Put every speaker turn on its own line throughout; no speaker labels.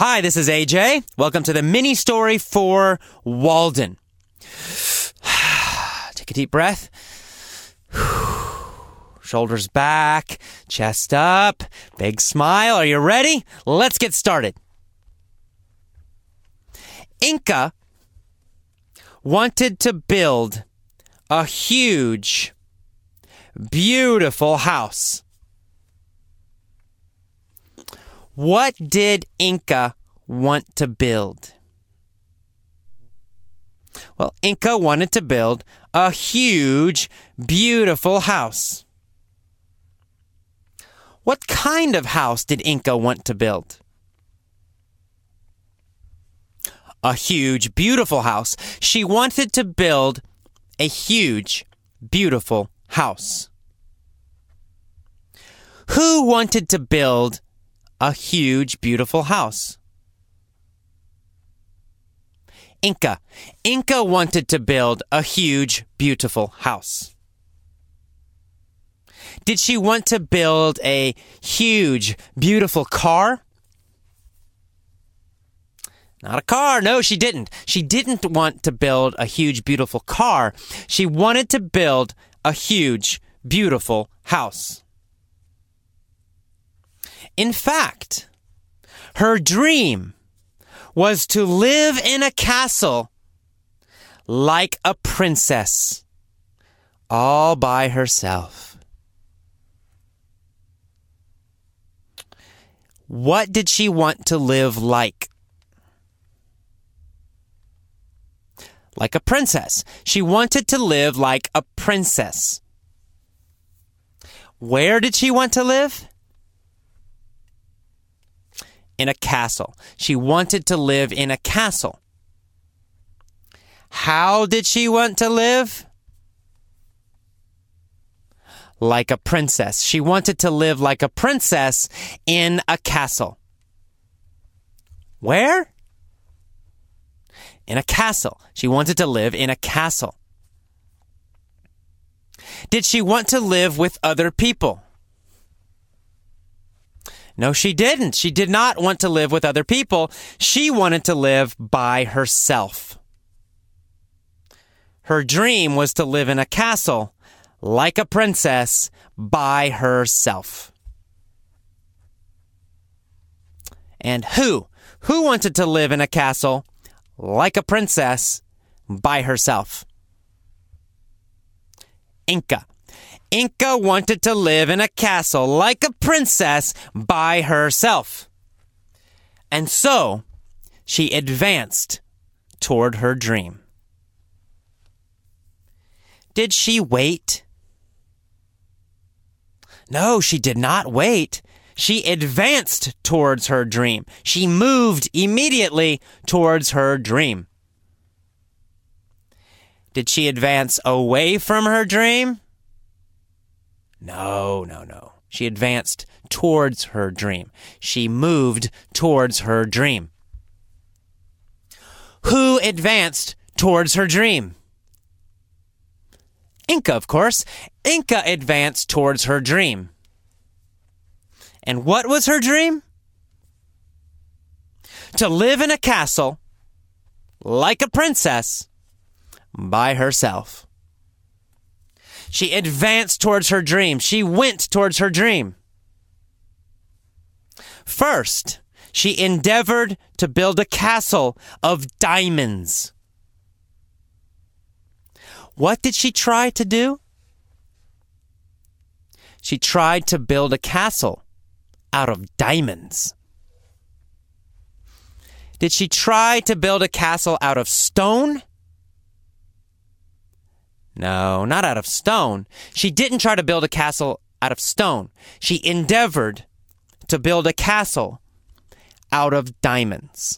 Hi, this is AJ. Welcome to the mini story for Walden. Take a deep breath. Shoulders back, chest up, big smile. Are you ready? Let's get started. Inca wanted to build a huge, beautiful house. What did Inca want to build? Well, Inca wanted to build a huge, beautiful house. What kind of house did Inca want to build? A huge, beautiful house. She wanted to build a huge, beautiful house. Who wanted to build a huge, beautiful house? Inca. Inca wanted to build a huge, beautiful house. Did she want to build a huge, beautiful car? Not a car. No, she didn't. She didn't want to build a huge, beautiful car. She wanted to build a huge, beautiful house. In fact, her dream was to live in a castle like a princess, all by herself. What did she want to live like? Like a princess. She wanted to live like a princess. Where did she want to live? In a castle. She wanted to live in a castle. How did she want to live? Like a princess. She wanted to live like a princess in a castle. Where? In a castle. She wanted to live in a castle. Did she want to live with other people? No, she didn't. She did not want to live with other people. She wanted to live by herself. Her dream was to live in a castle like a princess by herself. And who wanted to live in a castle like a princess by herself? Inca. Inca wanted to live in a castle like a princess by herself. And so, she advanced toward her dream. Did she wait? No, she did not wait. She advanced towards her dream. She moved immediately towards her dream. Did she advance away from her dream? No. She advanced towards her dream. She moved towards her dream. Who advanced towards her dream? Inca, of course. Inca advanced towards her dream. And what was her dream? To live in a castle like a princess by herself. She advanced towards her dream. She went towards her dream. First, she endeavored to build a castle of diamonds. What did she try to do? She tried to build a castle out of diamonds. Did she try to build a castle out of stone? No, not out of stone. She didn't try to build a castle out of stone. She endeavored to build a castle out of diamonds.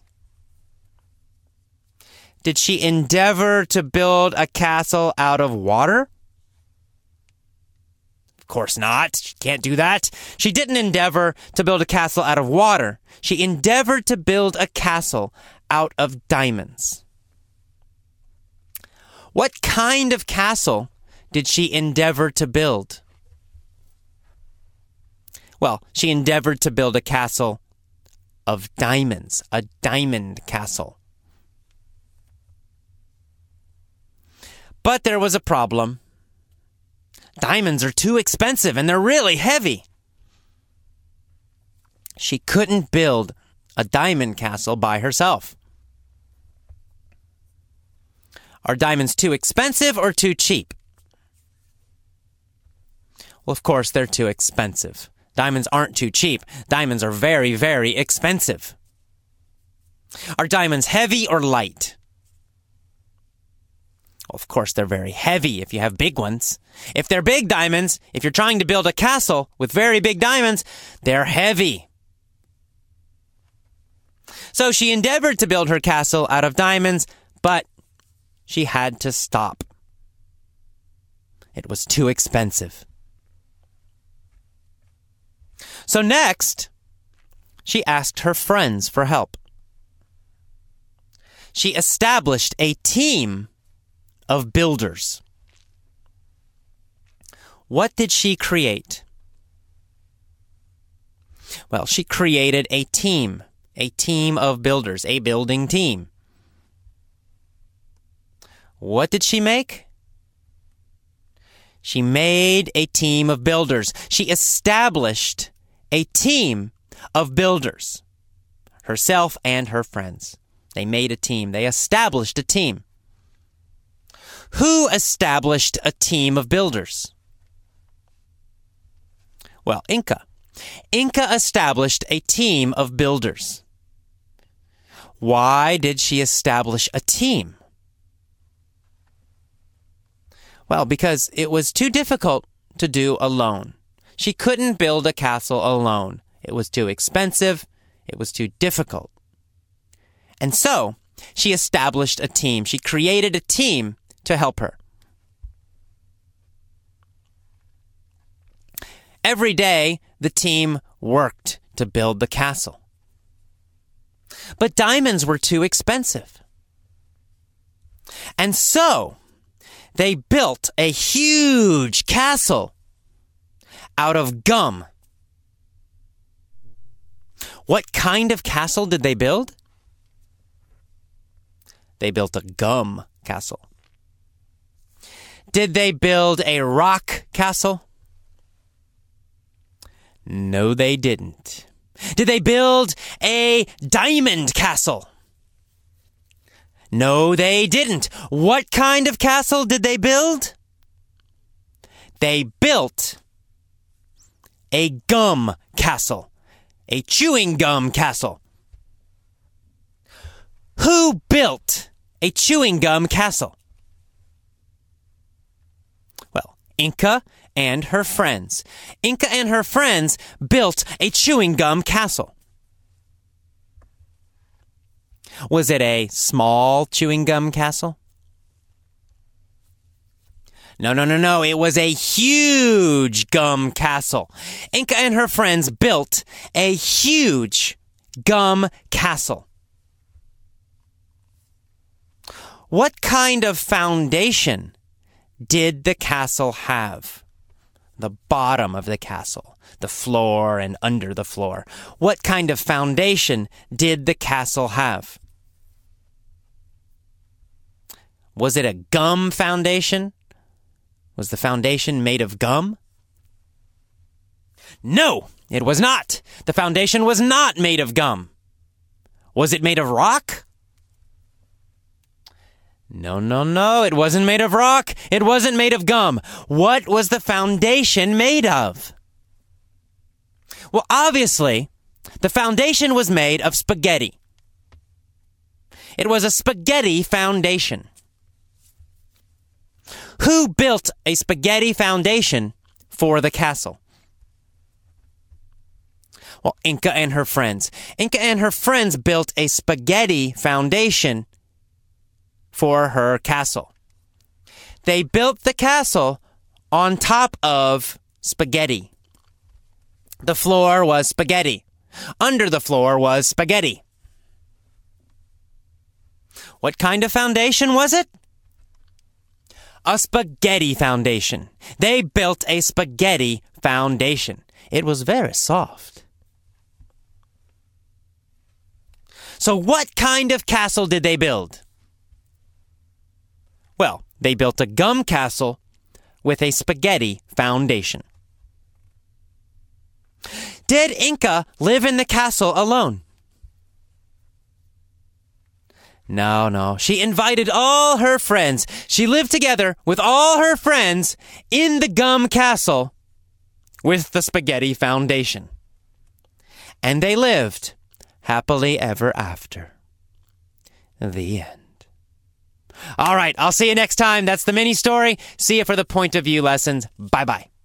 Did she endeavor to build a castle out of water? Of course not. She can't do that. She didn't endeavor to build a castle out of water. She endeavored to build a castle out of diamonds. What kind of castle did she endeavor to build? Well, she endeavored to build a castle of diamonds, a diamond castle. But there was a problem. Diamonds are too expensive and they're really heavy. She couldn't build a diamond castle by herself. Are diamonds too expensive or too cheap? Well, of course, they're too expensive. Diamonds aren't too cheap. Diamonds are very, very expensive. Are diamonds heavy or light? Well, of course, they're very heavy if you have big ones. If they're big diamonds, if you're trying to build a castle with very big diamonds, they're heavy. So she endeavored to build her castle out of diamonds, but she had to stop. It was too expensive. So next, she asked her friends for help. She established a team of builders. What did she create? Well, she created a team of builders, a building team. What did she make? She made a team of builders. She established a team of builders. Herself and her friends. They made a team. They established a team. Who established a team of builders? Well, Inca. Inca established a team of builders. Why did she establish a team? Well, because it was too difficult to do alone. She couldn't build a castle alone. It was too expensive. It was too difficult. And so, she established a team. She created a team to help her. Every day, the team worked to build the castle. But diamonds were too expensive. And so, they built a huge castle out of gum. What kind of castle did they build? They built a gum castle. Did they build a rock castle? No, they didn't. Did they build a diamond castle? No, they didn't. What kind of castle did they build? They built a gum castle, a chewing gum castle. Who built a chewing gum castle? Well, Inca and her friends. Inca and her friends built a chewing gum castle. Was it a small chewing gum castle? No. It was a huge gum castle. Inca and her friends built a huge gum castle. What kind of foundation did the castle have? The bottom of the castle, the floor and under the floor. What kind of foundation did the castle have? Was it a gum foundation? Was the foundation made of gum? No, it was not. The foundation was not made of gum. Was it made of rock? No. It wasn't made of rock. It wasn't made of gum. What was the foundation made of? Well, obviously, the foundation was made of spaghetti. It was a spaghetti foundation. Who built a spaghetti foundation for the castle? Well, Inca and her friends. Inca and her friends built a spaghetti foundation for her castle. They built the castle on top of spaghetti. The floor was spaghetti. Under the floor was spaghetti. What kind of foundation was it? A spaghetti foundation. They built a spaghetti foundation. It was very soft. So what kind of castle did they build? Well, they built a gum castle with a spaghetti foundation. Did Inca live in the castle alone? No. She invited all her friends. She lived together with all her friends in the gum castle with the spaghetti foundation. And they lived happily ever after. The end. All right, I'll see you next time. That's the mini story. See you for the point of view lessons. Bye-bye.